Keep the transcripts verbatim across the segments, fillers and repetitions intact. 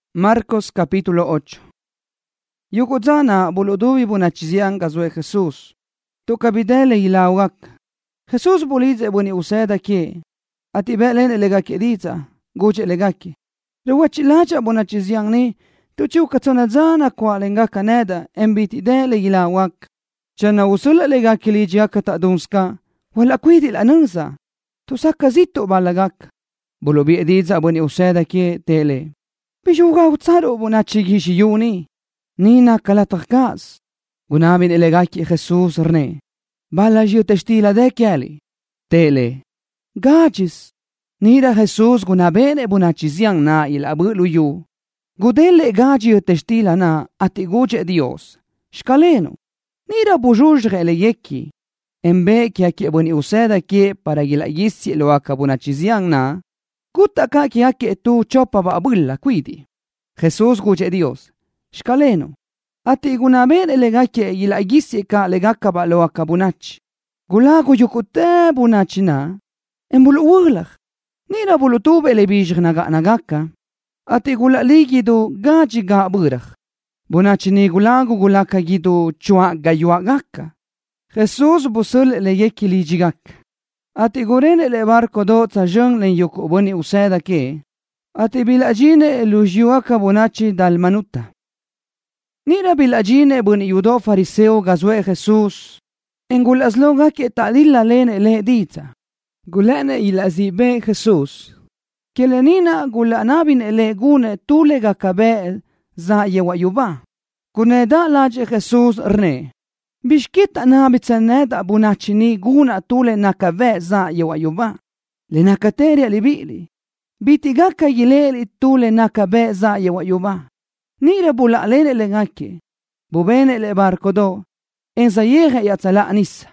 Marcos capítulo ocho. Yukudzana buludubi bunachizian gazwe Jesús. Tukabidele ilawak. Jesús bulize buni useda ki. Ati belen elegaki ediza. Guche elegaki. Rewachilacha bunachizian ni. Tuchu katsonadzana kwa lenga kaneda. Embiti dele ilawak. Chana usul elegaki lijia katadunska. Wala kwidil anunsa. Tusaka zito balagak. Bulubi ediza buni useda ki tele. Bishuga utsaro bunachigishi yuni. Nina kalatakkas. Gunabin elegaki Jesus rne. Balajio testila de kiali. Tele. Gajis. Nira Jesus gunabene bunachiziang na ilabulu yu. Gudele gajio testila na atiguche Dios. Shkaleno. Nira bujujre eleyeki. Embe kia ki buni useda ki para gilayisi loaka bunachiziang na. Kutaka kia ki tu chopa ba abulla kwidi. Jesus guche Dios. Shkaleno. Ati gunaben elegake yilagisi ka legaka ba loaka bunach. Gulago yukute bunachina. Embulu uglach. Nira bulu tube elebij naga nagaka. Ati gula ligidu gaji ga burach. Bunachini gulago gulaka gidu chua gayuagaka. Jesus busul elegeki lijigak. Ati guren ele barco do tajang len yukubuni useda ke. Ati bilajine elujiwaka bunachi dalmanuta. Nira bilajine bun yudo fariseo gazwe Jesus. Engul asloga ke talila lene le dita. Gulene ilazibe Jesus. Kelenina gulanabin ele gune tulega kabe za yewayuba. Guneda laje Jesus rne. Bishkit anabitsaneda bunachini guna tule nakabe za yewayuba. Le nakateria libili. Bitigaka yileli tule nakabe za yewayuba. Nira bula lene lengake. Bubene le barco do. Enza yehe yatsala anisa.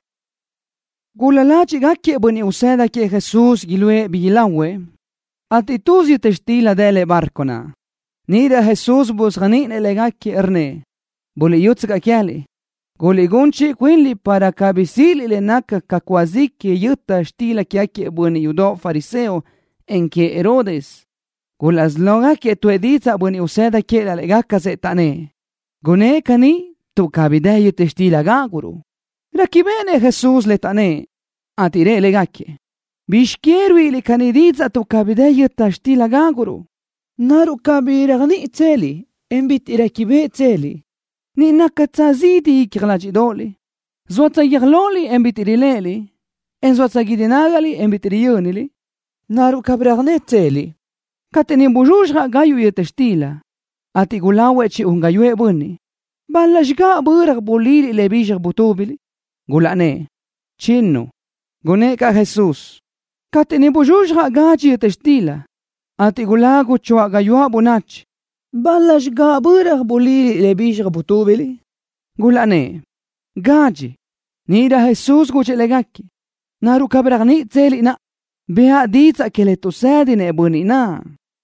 Gulalachi gake buni useda ke Jesus gilwe bilawe. Atituzi testila dele barcona. Nira Jesus bus ganine legake erne. Buli yutsga kiali. Guli gunchi quinli para kabisili le naka kakwaziki yuta stila kiake buni yudo fariseo. En que Herodes, gulas loga que tu edita buni useda que la legaka se tane. Gune kani tu kabideyu testila gaguru. Rakibene Jesus le tane. Atire legake. Bishkieru ili kaniditza tu kabideyu testila gaguru. Naru kabiragni tseli. Embit irakibe tseli. Ni nakatzazidi ikirlajidoli. Zwata yirloli embit irileli. En zwata gidinagali embit iriyunili. Naru kabragne teli. Kateni bujujra gayu yetestila. Ati gulawe chi ungayue buni. Balajga burag bolili le bijag butubili. Gulane. Chinno. Guneka Jesus. Kateni bujujra gaji yetestila. Ati gulago chua gayua bunach. Balajga burag bolili le bijag butubili. Gulane. Gaji. Nira Jesus guche legaki. Naru kabragne teli na. Bea ditza que le tusedine bunina.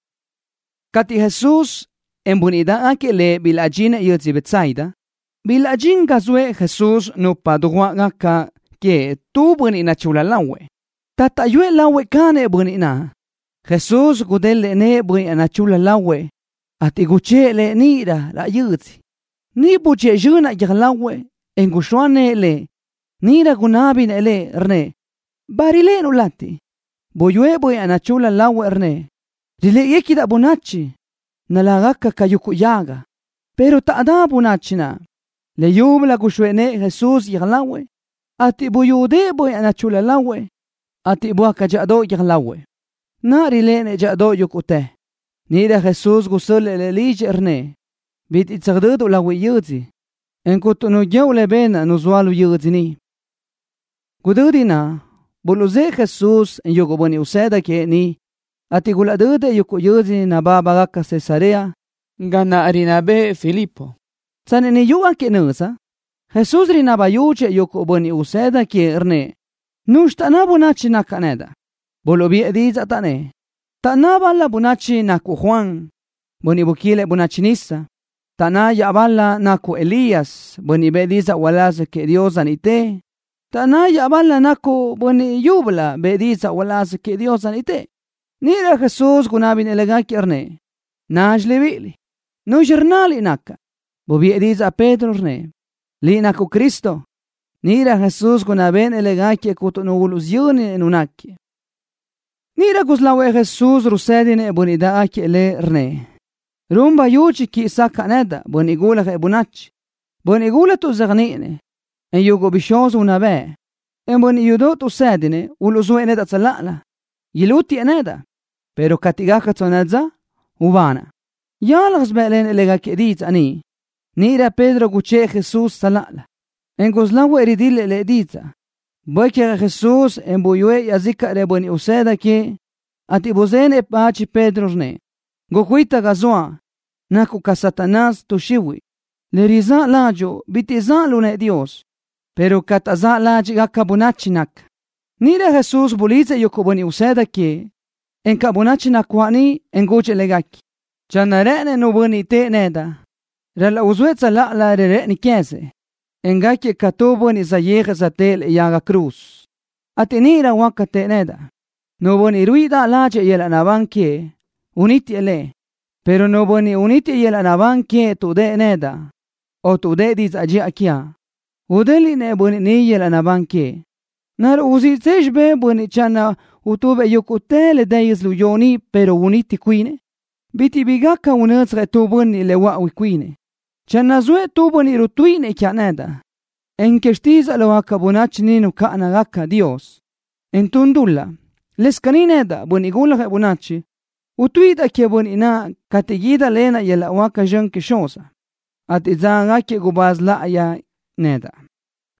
Kati Jesus en bunida ake le bilajine yutzi betsaida. Bilajin gazwe Jesus no padua gaka ke tu bunina chulalawe. Tata yue lawe kane bunina. Jesus gudele ne bunina chulalawe. Ati guche le nira la yutzi. Ni buche juna yaglawe. Engushuane le. Nira gunabine le rne. Barile nulati. Boyue boy anachula lawe erne. Dile yeki da bunachi. Nalagaka kayuku yaga. Pero taada bunachina. Le yubla gushwene Jesus yaglawe. Ati boyude boy anachula lawe. Ati buaka jado yaglawe. Nari lene jado yukute. Nida Jesus gusul le lige erne. Bit itzagdudu lawe yudzi. Enkutu no yawle bena nuzwalu yudzini. Gududina. Buluze Jesus en yugoboni useda ke ni atiguladede yukuyuzi na baba gaka Cesarea gana arinabe Filipo. Tsane ni yuwa ke nusa Jesus rinaba yuche yugoboni useda ke erne nushtana bunachi na kaneda. Bulubi ediza tane. Tanaba la bunachi na ku Juan. Boni bukile bunachi nisa. Tana yabala na ku Elías. Boni bediza walaze ke Dios anite. Tanaya bala nako boni yubla bediza walas ke Dios anite. Nira Jesus gunabin elegaki erne. Naj levili. No jernali naka. Bobiediz a Pedro rne. Li nako Kristo. Nira Jesus kuna ben elegaki kuto no uluzyuni enunaki. Nira guslawe Jesus rusedine ebunida aki ele rne. Rumba yuchi ki saka neda bon igula ke bunach. Bon igula tu zagnine. En yugo bishoz una be. En bon yudo tu sedine uluzu eneda tsalala. Yiluti eneda. Pero katigaka tonadza ubana. Yalags belen elegaki edit ani. Nira Pedro guche Jesus salala. En guslawe eridile le edita. Boike Jesus en buyue yazika reboni useda ki. Ati bozene pachi Pedro rne. Gokuita gazwa. Naku ka Satanás tushiwi. Le riza lajo bitiza lune Dios. Pero kataza laji gakabunachinak. Nira Jesus bulize yokoboni useda ki. En kabunachinak wani en goche legaki. Chanarene nubuni te neda. Rala uzwetza la la rere ni kese. Engaki katubo ni zayeja zatel yaga cruz. Atinira wakate neda. Nubuni ruida laje yela nabankie. Uniti ele. Pero nubuni uniti yela nabankie tude neda. O tude diz aji akia. Udeli ne buni ni yela nabankie. Nar uzi sejbe buni chana utube yukutele deyis luyoni pero uniti kuine. Biti bigaka unets retubuni lewa wikuine. Chanazue tubuni rutuine kianeda. En kestiza lo akabunach ninu kaanagaka Dios. En tundulla. Leskanineda bunigula ke bunachi. Utuida ke bunina katigida lena yela waka jen kishosa. At izanga ke gubazla ya neda.